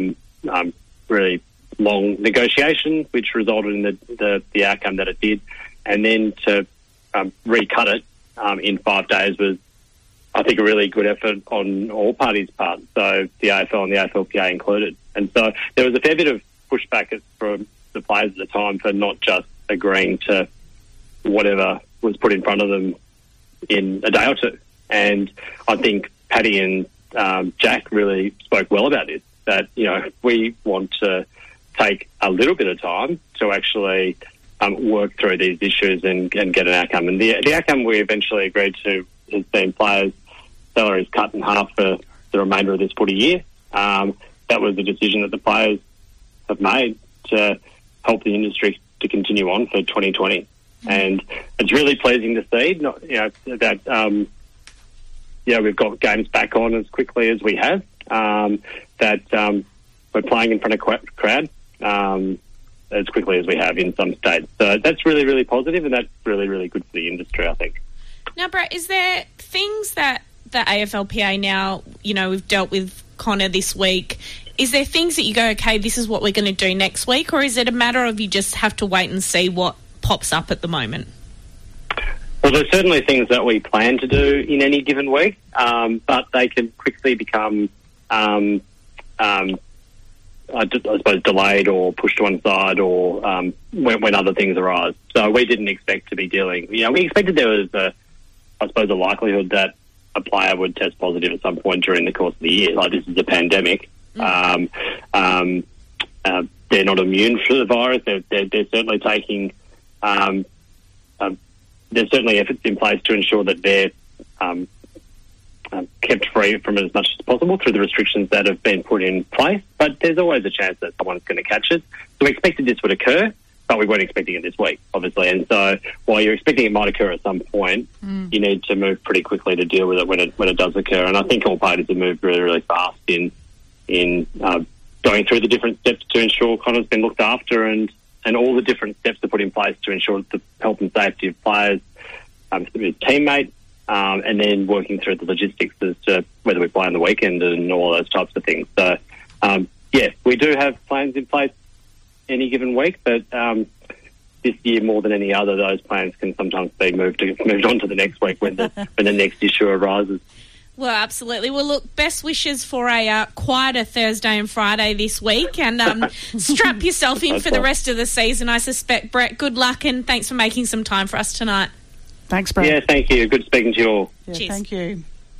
really long negotiation which resulted in the outcome that it did. And then to recut it in 5 days was, I think, a really good effort on all parties' part, so the AFL and the AFLPA included. And so there was a fair bit of pushback from the players at the time for not just agreeing to whatever was put in front of them in a day or two. And I think Paddy and Jack really spoke well about this, that, we want to take a little bit of time to actually work through these issues and get an outcome. And the outcome we eventually agreed to has been players' salaries cut in half for the remainder of this footy year. That was a decision that the players have made to help the industry to continue on for 2020. And it's really pleasing to see that we've got games back on as quickly as we have, that we're playing in front of crowd as quickly as we have in some states. So that's really, really positive, and that's really, really good for the industry, I think. Now, Brett, is there things that the AFLPA now, we've dealt with Connor this week, is there things that you go, okay, this is what we're going to do next week, or is it a matter of you just have to wait and see what pops up at the moment? Well, there's certainly things that we plan to do in any given week, but they can quickly become, I suppose, delayed or pushed to one side, or when other things arise. So we didn't expect to be dealing. We expected there was a likelihood that a player would test positive at some point during the course of the year. Like, this is a pandemic. They're not immune to the virus. They're certainly taking. There's certainly efforts in place to ensure that they're kept free from it as much as possible through the restrictions that have been put in place. But there's always a chance that someone's going to catch it. So we expected this would occur. but we weren't expecting it this week, obviously. And so while you're expecting it might occur at some point, you need to move pretty quickly to deal with it when it does occur. And I think all parties have moved really, really fast in going through the different steps to ensure Connor's been looked after and all the different steps to put in place to ensure the health and safety of players, his teammates, and then working through the logistics as to whether we play on the weekend and all those types of things. So, we do have plans in place any given week, but this year more than any other, those plans can sometimes be moved on to the next week when the next issue arises. Well, absolutely. Well, look, best wishes for a quieter Thursday and Friday this week, and strap yourself in for the rest of the season, I suspect. Brett, good luck, and thanks for making some time for us tonight. Thanks, Brett. Yeah, thank you. Good speaking to you all. Yeah, cheers. Thank you.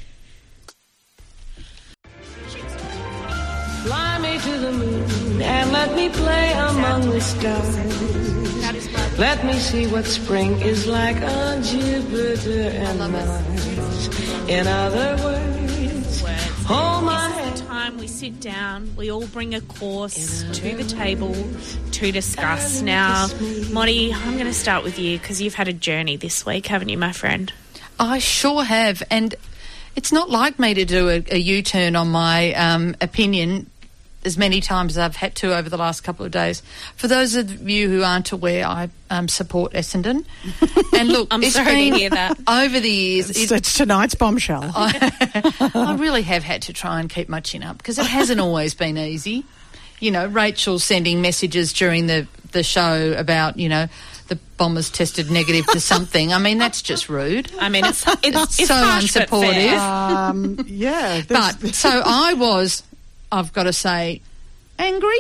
Fly me to the moon and let me play among the stars. Let me see what spring is like on Jupiter and Mars. In other words, hold my hand. This is the time we sit down, we all bring a course to the table to discuss. Now, Motty, I'm going to start with you because you've had a journey this week, haven't you, my friend? I sure have, and it's not like me to do a U-turn on my opinion as many times as I've had to over the last couple of days. For those of you who aren't aware, I support Essendon. And look, I'm it's sorry been to hear that. over the years. It's tonight's bombshell. I really have had to try and keep my chin up because it hasn't always been easy. You know, Rachel sending messages during the show about, you know, the Bombers tested negative to something. I mean, that's just rude. I mean, it's so harsh, but unsupportive. fair. Yeah. But so I was, I've got to say, angry.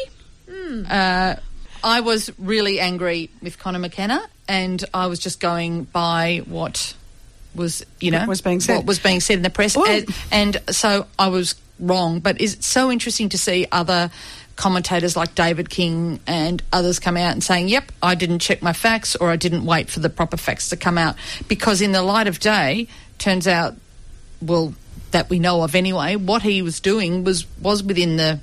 I was really angry with Connor McKenna, and I was just going by what was, you know, What was being said. what was being said in the press. And so I was wrong. But it's so interesting to see other commentators like David King and others come out and saying, yep, I didn't check my facts, or I didn't wait for the proper facts to come out. Because in the light of day, turns out, well, that we know of anyway, what he was doing was within the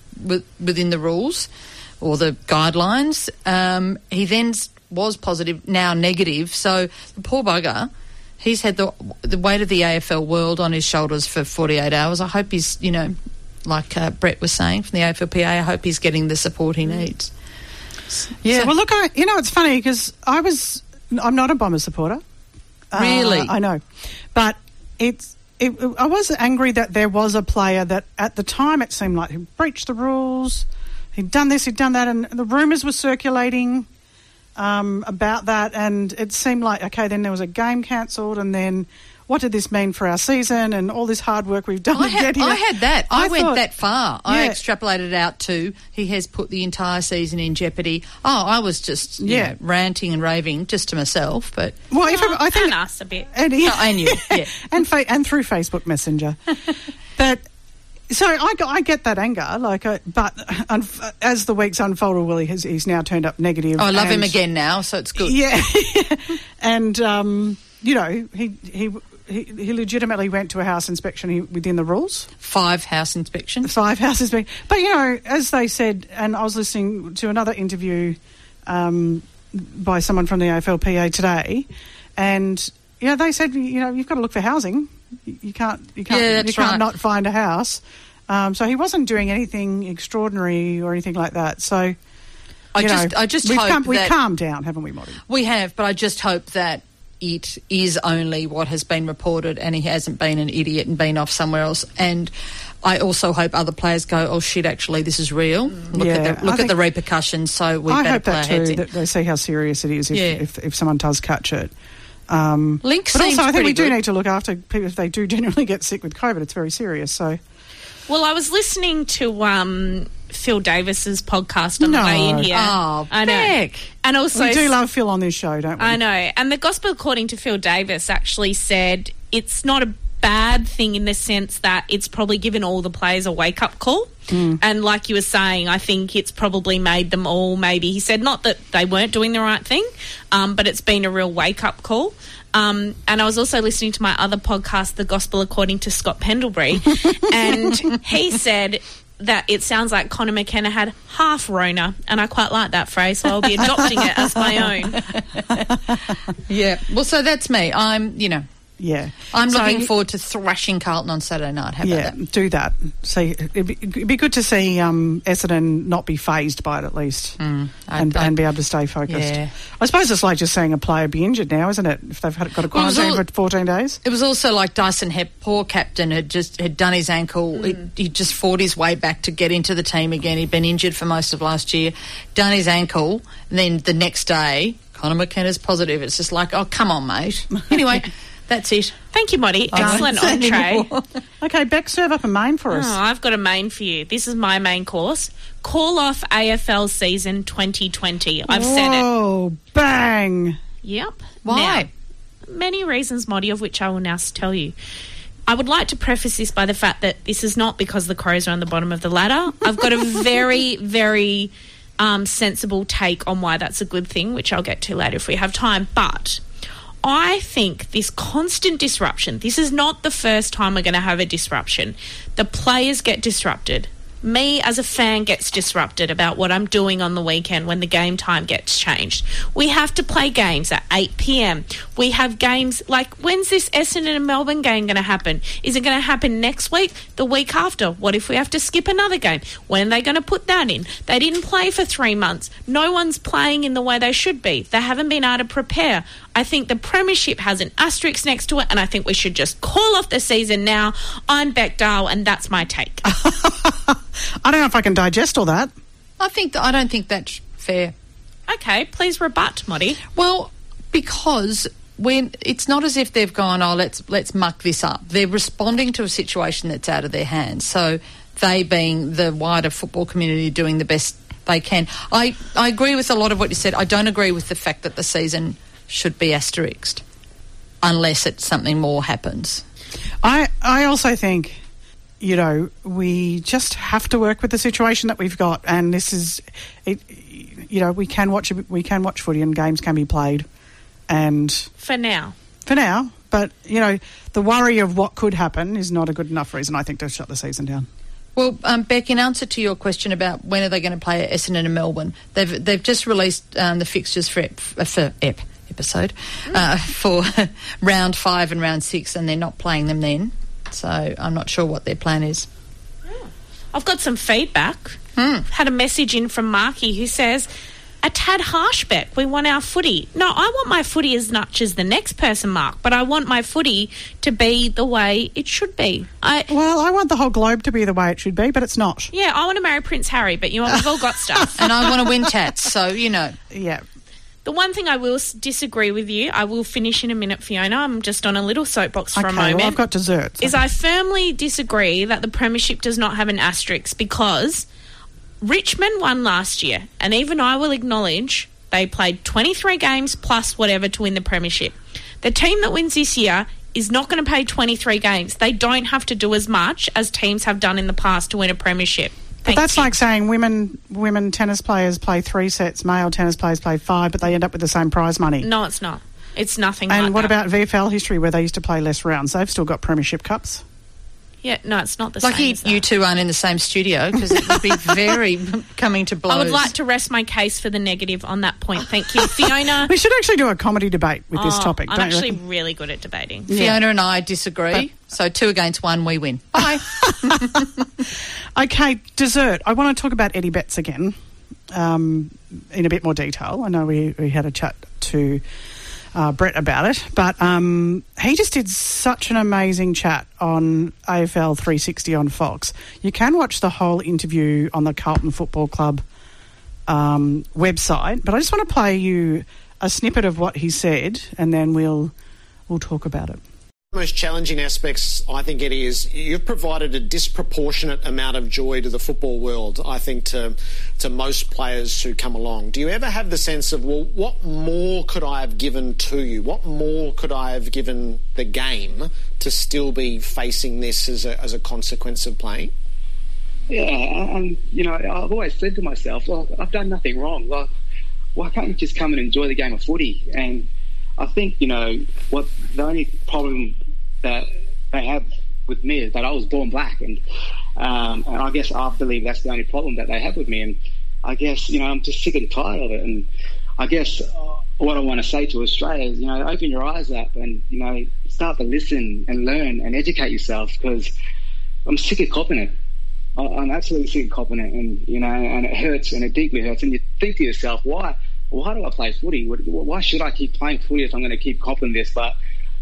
rules or the guidelines. He then was positive, now negative. So the poor bugger, he's had the weight of the AFL world on his shoulders for 48 hours. I hope he's, you know, like Brett was saying from the AFLPA, I hope he's getting the support he needs. Yeah. So- Well, look, it's funny because I'm not a Bomber supporter. Really? I know. But I was angry that there was a player that at the time it seemed like he breached the rules, he'd done this, he'd done that, and the rumours were circulating about that, and it seemed like, okay, then there was a game cancelled, and then what did this mean for our season and all this hard work we've done to get here? I had that. I went thought, that far. I Yeah. extrapolated it out to he has put the entire season in jeopardy. I was just you know, ranting and raving just to myself, but Well, I think And us a bit. and you, yeah. and through Facebook Messenger. But so I get that anger, but as the weeks unfolded, he's now turned up negative. I love him again now, so it's good. Yeah, and you know he legitimately went to a house inspection within the rules. 5 house inspections. 5 houses being, but you know, as they said, and I was listening to another interview by someone from the AFLPA today, and you know, they said, you know, you've got to look for housing. You can't right. not find a house. So he wasn't doing anything extraordinary or anything like that. So I just hope we've that calmed down, haven't we, Molly? we have, but I just hope that it is only what has been reported and he hasn't been an idiot and been off somewhere else. And I also hope other players go, oh shit, actually this is real. Look at the repercussions. So we better hope play that our heads too, in. that they see how serious it is if someone does catch it. Link but seems also, I think pretty we do good. need to look after people if they do genuinely get sick with COVID. It's very serious. So, Well, I was listening to Phil Davis's podcast on the way in here. Oh, I know. Beck. And also, we do love Phil on this show, don't we? I know. And the Gospel According to Phil Davis actually said it's not a bad thing in the sense that it's probably given all the players a wake-up call. And like you were saying, I think it's probably made them all maybe, he said, not that they weren't doing the right thing, but it's been a real wake-up call. And I was also listening to my other podcast, The Gospel According to Scott Pendlebury, and he said that it sounds like Conor McKenna had half Rona, and I quite like that phrase, so I'll be adopting it as my own. Yeah. Well, so that's me. I'm looking So forward to thrashing Carlton on Saturday night. How about that? do that. See, it'd be good to see Essendon not be phased by it at least, and be able to stay focused. Yeah. I suppose it's like just seeing a player be injured now, isn't it? If they've got a quarantine for 14 days. It was also like Dyson Hepp, poor captain, had done his ankle. He just fought his way back to get into the team again. He'd been injured for most of last year, done his ankle, and then the next day, Conor McKenna's positive. It's just like, oh, come on, mate. Anyway, that's it. Thank you, Motty. Excellent entree. Okay, Beck, serve up a main for us. Oh, I've got a main for you. This is my main course. Call off AFL season 2020. I've said it. Oh, bang. Yep. Why? Now, many reasons, Motty, of which I will now tell you. I would like to preface this by the fact that this is not because the Crows are on the bottom of the ladder. I've got a very, very sensible take on why that's a good thing, which I'll get to later if we have time. But I think this constant disruption, this is not the first time we're going to have a disruption. The players get disrupted. Me as a fan gets disrupted about what I'm doing on the weekend when the game time gets changed. We have to play games at 8 p.m. We have games like, when's this Essendon and Melbourne game going to happen? Is it going to happen next week? The week after? What if we have to skip another game? When are they going to put that in? They didn't play for 3 months. No one's playing in the way they should be. They haven't been able to prepare. I think the premiership has an asterisk next to it, and I think we should just call off the season now. I'm Beck Dahl, and that's my take. I don't know if I can digest all that. I don't think that's fair. Okay, please rebut, Motty. Well, because when it's not as if they've gone, oh, let's muck this up. They're responding to a situation that's out of their hands. So they, being the wider football community, doing the best they can. I agree with a lot of what you said. I don't agree with the fact that the season should be asterisked unless something more happens. I also think, you know, we just have to work with the situation that we've got, and this is, you know, we can watch footy and games can be played, and For now. But you know, the worry of what could happen is not a good enough reason, I think, to shut the season down. Well, Beck, in answer to your question about when are they going to play at Essendon and Melbourne, they've just released the fixtures for round 5 and round 6, and they're not playing them then. So I'm not sure what their plan is. I've got some feedback. Had a message in from Marky who says, a tad harsh, Beck. We want our footy. No, I want my footy as much as the next person, Mark, but I want my footy to be the way it should be. I want the whole globe to be the way it should be, but it's not. Yeah, I want to marry Prince Harry, but you know, we've all got stuff. And I want to win tats, so, you know. Yeah. The one thing I will disagree with you, I will finish in a minute, Fiona, I'm just on a little soapbox for a moment. Well, I've got dessert. So. Is I firmly disagree that the premiership does not have an asterisk, because Richmond won last year, and even I will acknowledge they played 23 games plus whatever to win the premiership. The team that wins this year is not going to play 23 games. They don't have to do as much as teams have done in the past to win a premiership. But that's like saying women tennis players play 3 sets, male tennis players play 5, but they end up with the same prize money. No, it's not. It's nothing like that. And what about VFL history, where they used to play less rounds? They've still got premiership cups. Yeah, no, it's not the same as that. You two aren't in the same studio, because it would be very coming to blows. I would like to rest my case for the negative on that point. Thank you, Fiona. We should actually do a comedy debate with this topic. I'm actually really good at debating. Fiona and I disagree, so 2 against 1, we win. Bye. Okay, dessert. I want to talk about Eddie Betts again in a bit more detail. I know we had a chat to Brett about it, but he just did such an amazing chat on AFL 360 on Fox. You can watch the whole interview on the Carlton Football Club website, but I just want to play you a snippet of what he said, and then we'll talk about it. Most challenging aspects, I think, Eddie, is you've provided a disproportionate amount of joy to the football world, I think, to most players who come along. Do you ever have the sense of, well, what more could I have given to you? What more could I have given the game to still be facing this as a consequence of playing? Yeah, you know, I've always said to myself, well, I've done nothing wrong. Like, why can't you just come and enjoy the game of footy? And I think, you know, what the only problem that they have with me is that I was born black, and And I guess I believe that's the only problem that they have with me. And I guess, I'm just sick and tired of it. And I guess what I want to say to Australia is, open your eyes up and, start to listen and learn and educate yourself, because I'm sick of copping it. I'm absolutely sick of copping it, and and it hurts, and it deeply hurts. And you think to yourself, why do I play footy? Why should I keep playing footy if I'm going to keep copping this? But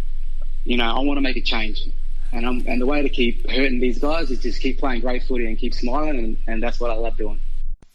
I want to make a change, and the way to keep hurting these guys is just keep playing great footy and keep smiling, and that's what I love doing.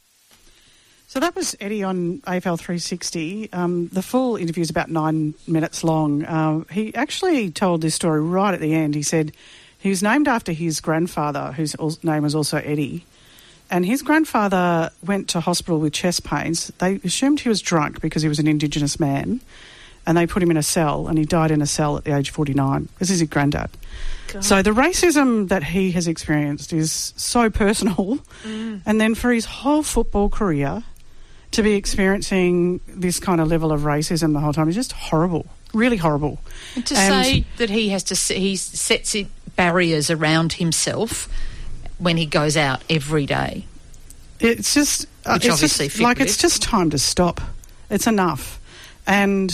So that was Eddie on AFL 360. The full interview is about 9 minutes long. He actually told this story right at the end. He said he was named after his grandfather, whose name was also Eddie, and his grandfather went to hospital with chest pains. They assumed he was drunk because he was an Indigenous man, and they put him in a cell, and he died in a cell at the age of 49. This is his granddad. God. So the racism that he has experienced is so personal, and then for his whole football career to be experiencing this kind of level of racism the whole time is just horrible, really horrible. And to say that he sets barriers around himself when he goes out every day. It's just, it's just time to stop. It's enough. And,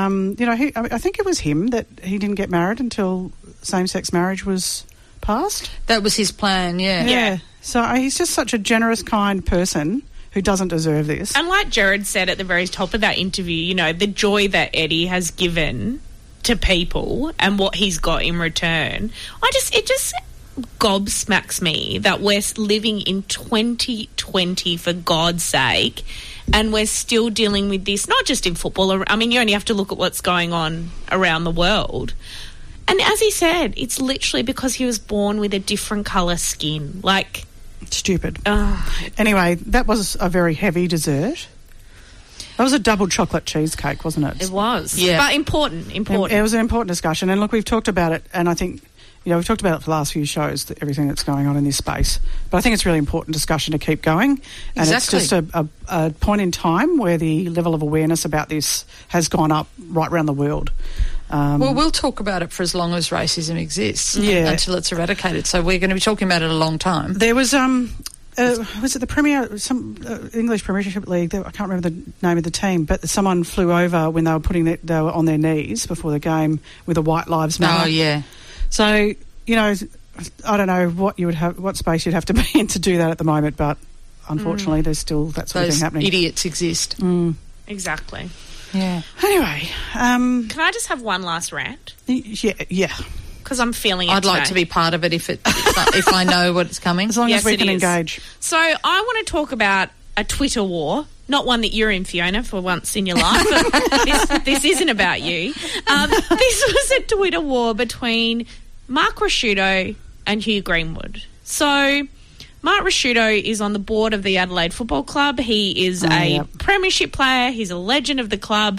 I think it was him that he didn't get married until same-sex marriage was passed. That was his plan, yeah. Yeah. So he's just such a generous, kind person who doesn't deserve this. And like Jared said at the very top of that interview, the joy that Eddie has given to people and what he's got in return, it just gobsmacks me that we're living in 2020, for God's sake, and we're still dealing with this, not just in football. I mean, you only have to look at what's going on around the world. And as he said, it's literally because he was born with a different colour skin. Like, stupid. Anyway, that was a very heavy dessert. That was a double chocolate cheesecake, wasn't it? It was. Yeah. But important. It was an important discussion. And look, we've talked about it, and I think, we've talked about it for the last few shows, everything that's going on in this space. But I think it's a really important discussion to keep going. And exactly. It's just a point in time where the level of awareness about this has gone up right around the world. Well, we'll talk about it for as long as racism exists, until it's eradicated. So we're going to be talking about it a long time. There was it the Premier, some English Premiership League? I can't remember the name of the team, but someone flew over when they were on their knees before the game with a White Lives Matter. Oh yeah. So I don't know what space you'd have to be in to do that at the moment, but unfortunately, there's still that sort of thing happening. Idiots exist. Exactly. Yeah. Anyway, can I just have one last rant? Yeah. Because I'm feeling it I'd like to be part of it if I know what's coming. As long as we can engage. So I want to talk about a Twitter war. Not one that you're in, Fiona, for once in your life. But this isn't about you. This was a Twitter war between Mark Ricciuto and Hugh Greenwood. So Mark Ricciuto is on the board of the Adelaide Football Club. He is a premiership player. He's a legend of the club.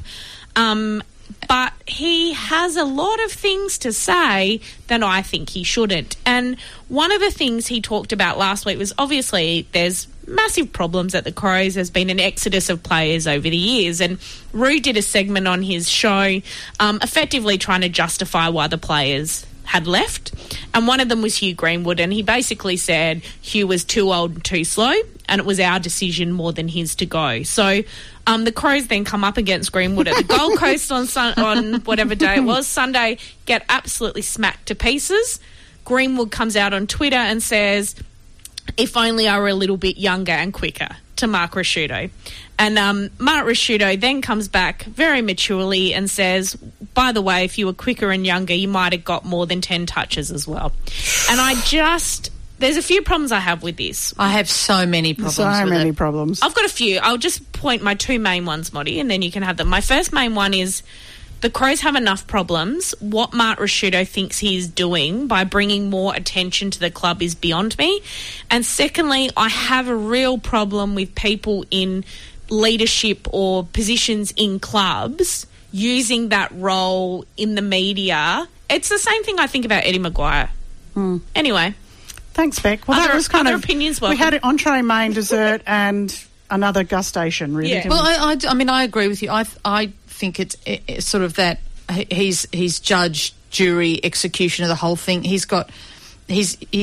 But he has a lot of things to say that I think he shouldn't. And one of the things he talked about last week was obviously there's massive problems at the Crows. There's been an exodus of players over the years. And Roo did a segment on his show effectively trying to justify why the players had left. And one of them was Hugh Greenwood. And he basically said Hugh was too old and too slow, and it was our decision more than his to go. So the Crows then come up against Greenwood at the Gold Coast on whatever day it was, Sunday, get absolutely smacked to pieces. Greenwood comes out on Twitter and says, if only I were a little bit younger and quicker, to Mark Ricciuto. And Mark Ricciuto then comes back very maturely and says, by the way, if you were quicker and younger, you might have got more than 10 touches as well. And there's a few problems I have with this. I have so many problems. I've got a few. I'll just point my two main ones, Moddy, and then you can have them. My first main one is the Crows have enough problems. What Mark Ricciuto thinks he is doing by bringing more attention to the club is beyond me. And secondly, I have a real problem with people in leadership or positions in clubs using that role in the media. It's the same thing I think about Eddie Maguire. Anyway. Thanks, Beck. Well, that was kind of opinions. Welcome. We had an entree, main, dessert, and another gustation. Really. Yeah. Well, I mean, I agree with you. I think it's sort of that he's judge, jury, execution of the whole thing. He's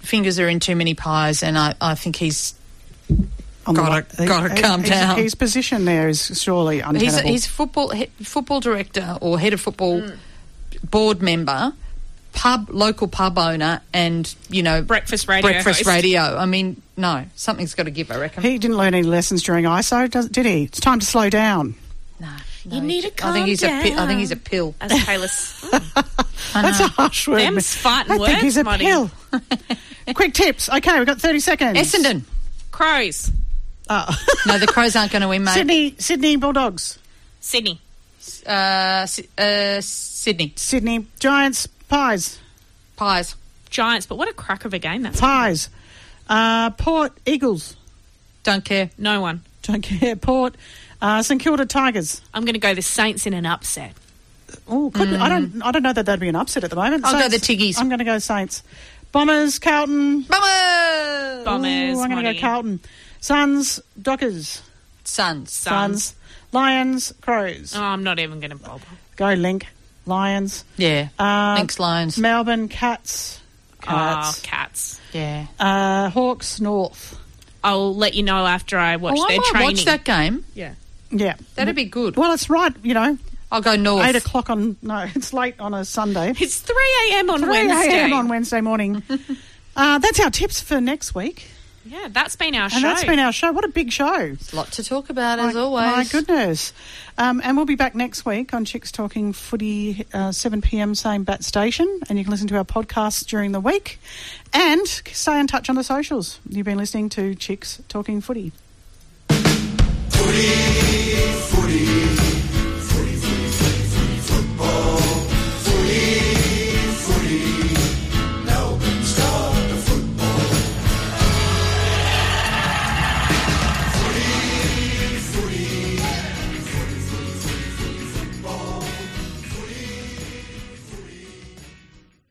fingers are in too many pies, and I think he's On the got to way- calm down. His position there is surely untenable. He's football director or head of football board member, local pub owner, and breakfast radio host. radio. I mean, no, something's got to give, I reckon. He didn't learn any lessons during ISO, did he? It's time to slow down. No, You need to calm I think he's down. I think he's a pill. As Taylor's. That's a harsh word. Them's fighting I words, think he's a Marty. pill. Quick tips. Okay, we've got 30 seconds. Essendon. Crows. Oh. No, the Crows aren't going to win, mate. Sydney Bulldogs. Sydney. Sydney. Sydney Giants. Pies. Giants, but what a crack of a game that's. Pies. Port Eagles. Don't care. No one. Don't care. Port. St Kilda Tigers. I'm going to go the Saints in an upset. Oh, I don't know that that'd be an upset at the moment. I'll go Saints. the Tiggies. I'm going to go Saints. Bombers. Carlton. Bombers. Bombers. Ooh, I'm going to go Carlton. Suns. Dockers. Suns. Lions. Crows. Oh, I'm not even going to bother. Go Link. Lions. Yeah. Lynx Lions. Melbourne. Cats. Oh, Cats. Yeah. Hawks. North. I'll let you know after I watch I their might training. watch that game. Yeah. Yeah. That'd be good. Well, it's right, I'll go North. 8 o'clock on... No, it's late on a Sunday. It's 3 a.m. on 3 Wednesday. a.m. on Wednesday morning. That's our tips for next week. Yeah, that's been our show. And that's been our show. What a big show. A lot to talk about, as always. My goodness. And we'll be back next week on Chicks Talking Footy, 7 p.m, same bat station. And you can listen to our podcasts during the week. And stay in touch on the socials. You've been listening to Chicks Talking Footy. Footy.